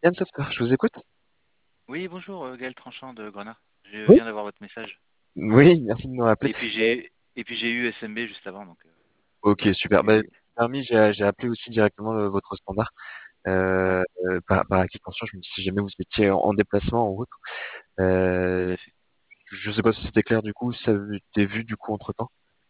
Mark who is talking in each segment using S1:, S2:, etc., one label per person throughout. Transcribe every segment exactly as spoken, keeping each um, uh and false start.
S1: Yann Software, je vous écoute.
S2: Oui, bonjour, euh, Gaël Tranchant de Grenat. Je
S1: Oui.
S2: viens d'avoir votre message.
S1: Oui, merci de me rappeler.
S2: Et puis j'ai et puis j'ai eu S M B juste avant, donc euh,
S1: Ok, super. Bah,
S2: et-
S1: permis, j'ai j'ai appelé aussi directement euh, votre standard.
S2: ouais,
S1: Euh, euh, par, par acquis de conscience, je me dis si jamais vous étiez en, en déplacement ou autre.
S2: tout
S1: Euh,
S2: à fait.
S1: je sais pas si c'était clair du coup, si ça a été vu du coup entre temps.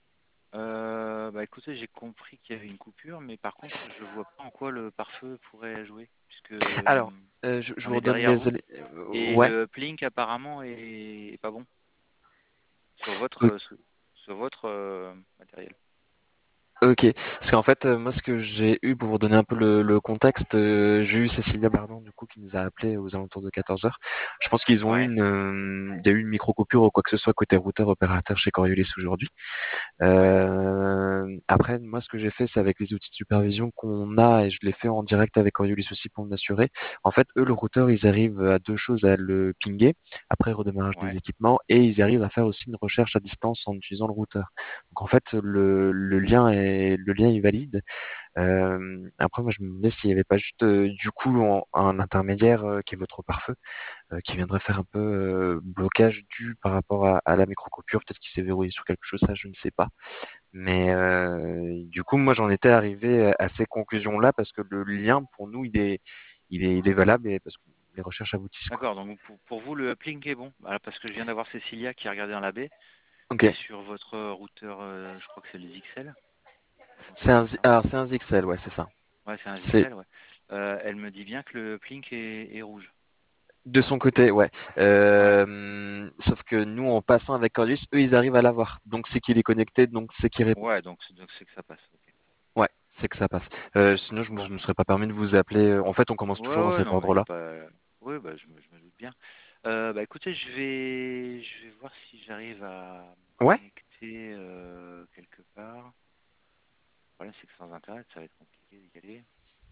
S2: Euh, bah écoutez, j'ai compris qu'il y avait une coupure, mais par contre, je vois pas en quoi le pare-feu pourrait jouer, puisque
S1: Alors,
S2: hum,
S1: euh, je, je
S2: on
S1: vous
S2: est
S1: redonne
S2: derrière
S1: les
S2: vous
S1: éléments.
S2: et
S1: Ouais.
S2: le Plink apparemment est, est pas bon sur
S1: O-
S2: votre sur, sur votre euh, matériel.
S1: Ok. Parce qu'en fait, euh, moi, ce que j'ai eu pour vous donner un peu le, le contexte, euh, j'ai eu Cécilia Bardon du coup qui nous a appelé aux alentours de quatorze heures. Je pense qu'ils ont eu
S2: Ouais,
S1: une, euh, il y a eu une micro coupure ou quoi que ce soit côté routeur opérateur chez Coriolis aujourd'hui.
S2: ouais,
S1: Euh, après, moi, ce que j'ai fait, c'est avec les outils de supervision qu'on a, et je l'ai fait en direct avec Coriolis aussi pour m'assurer. En fait, eux, le routeur, ils arrivent à deux choses, à le pinguer après redémarrage des
S2: ouais.
S1: équipements, et ils arrivent à faire aussi une recherche à distance en utilisant le routeur. Donc, en fait, le, le lien est, le lien est valide. Euh, après, moi, je me demandais s'il n'y avait pas juste, euh, du coup, en- un intermédiaire euh, qui est votre pare-feu, euh, qui viendrait faire un peu euh, blocage dû par rapport à, à la micro-coupure. Peut-être qu'il s'est verrouillé sur quelque chose, ça, je ne sais pas. Mais euh, du coup, moi, j'en étais arrivé à ces conclusions-là parce que le lien, pour nous, il est, il est, il est valable et parce que les recherches aboutissent, quoi.
S2: D'accord, donc pour, pour vous le Plink est bon. Voilà, parce que je viis d'avoir Cécilia qui a regardé dans la baie
S1: Ok.
S2: et sur votre routeur, euh, je crois que c'est le X L. Un
S1: C'est
S2: truc
S1: un,
S2: comme
S1: Zi-
S2: ça.
S1: alors c'est un Z X L, ouais, c'est ça.
S2: Ouais, c'est un
S1: C'est
S2: X L, ouais. Euh, elle me dit bien que le Plink est, est rouge.
S1: de son côté, ouais.
S2: Ouais,
S1: Euh, sauf que nous, en passant avec Corliss, eux, ils arrivent à l'avoir. Donc c'est qu'il est connecté, donc c'est qu'il répond.
S2: ouais, donc c'est donc c'est que ça passe. Ok.
S1: Ouais, c'est que ça passe. Euh, sinon, je me,
S2: Bon,
S1: je me serais pas permis de vous appeler. En fait, on commence
S2: ouais,
S1: toujours dans
S2: ouais,
S1: cet
S2: non, mais il n'y a
S1: ordre-là.
S2: pas. Ouais, bah, je me, je me doute bien. Euh, bah écoutez, je vais, je vais voir si j'arrive à me
S1: Ouais.
S2: connecter euh, quelque part. Le problème, c'est que sans internet, ça va être compliqué d'y aller.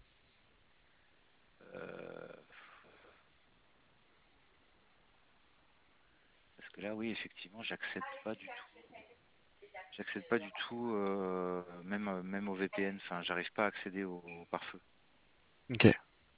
S2: Euh, parce que là, oui, effectivement, j'accède pas du tout. J'accède pas du tout, euh, même, euh, même au V P N. Enfin, j'arrive pas à accéder au, au pare-feu.
S1: Ok.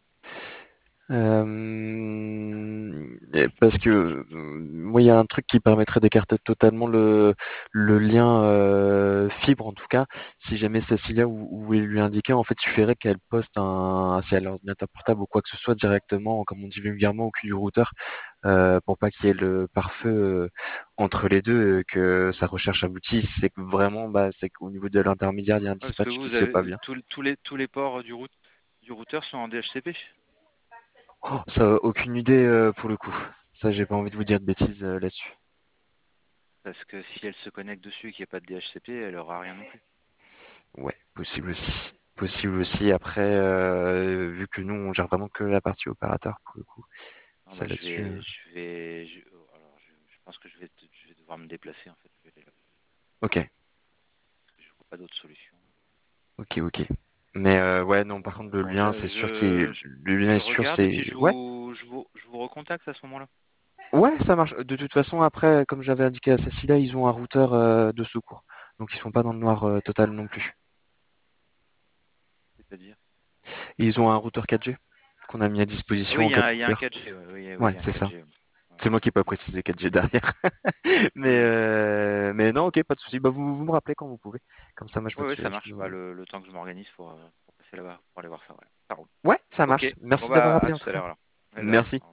S1: Euh, et parce que euh, moi, il y a un truc qui permettrait d'écarter totalement le, le lien euh, fibre, en tout cas, si jamais Cécilia ou, ou il lui indiquait, en fait, il suffirait qu'elle poste un, si elle a l'ordinateur portable ou quoi que ce soit directement, comme on dit vulgairement, au cul du routeur, euh, pour pas qu'il y ait le pare-feu euh, entre les deux, euh, que sa recherche aboutisse. C'est que vraiment, bah, c'est qu'au niveau de l'intermédiaire, il y a un
S2: Ouais, parce que
S1: dispatch qui
S2: vous
S1: se fait pas
S2: avez
S1: bien.
S2: tous tous les tous les ports du route du routeur sont en D H C P.
S1: Oh, ça, aucune idée euh, pour le coup. Ça, j'ai pas envie de vous dire de bêtises euh, là-dessus.
S2: Parce que si elle se connecte dessus et qu'il n'y a pas de D H C P, elle aura rien non plus.
S1: Ouais, possible aussi. Possible aussi. Après, euh, vu que nous, on gère vraiment que la partie opérateur pour le coup.
S2: Non,
S1: Ça
S2: bah, je
S1: là-dessus.
S2: vais
S1: euh,
S2: je vais je, oh, alors je, je pense que je vais te- je vais devoir me déplacer en fait. Je vais aller là,
S1: Ok,
S2: parce que je vois pas d'autre solution.
S1: ok, ok. Mais euh, ouais, non, par contre, le
S2: Bon,
S1: lien,
S2: je,
S1: c'est sûr qu'il,
S2: je, je,
S1: le lien
S2: je
S1: est sûr,
S2: regarde et puis
S1: c'est,
S2: je
S1: ouais,
S2: vous je vous je vous recontacte à ce moment-là.
S1: ouais, ça marche. De toute façon, après, comme j'avais indiqué à Cécilia, ils ont un routeur euh, de secours, donc ils sont pas dans le noir euh, total non plus.
S2: C'est-à-dire?
S1: Et ils ont un routeur quatre G qu'on a mis à
S2: Ah
S1: disposition
S2: oui,
S1: en
S2: il y
S1: cas de
S2: a, il y a un
S1: coupure.
S2: quatre G. Ouais, oui, oui, il
S1: Ouais,
S2: y a un
S1: c'est ça.
S2: quatre G. Ouais.
S1: C'est moi qui n'ai pas précisé quatre G derrière.
S2: Oui,
S1: Mais,
S2: oui.
S1: euh, mais non, ok, pas de souci. Bah, vous, vous me rappelez quand vous pouvez. Comme ça, moi, je
S2: Oui, oui,
S1: me,
S2: ça
S1: je
S2: marche. Bah,
S1: me-
S2: le, le temps que je m'organise pour, euh, pour passer là-bas, pour aller voir ça. Ouais. Ça roule.
S1: Ouais, ça
S2: Ok.
S1: marche.
S2: Bon,
S1: Merci d'avoir
S2: bah, à
S1: appelé en
S2: tout
S1: tout
S2: à
S1: cas.
S2: l'heure alors. Ouais, de rien.
S1: Merci.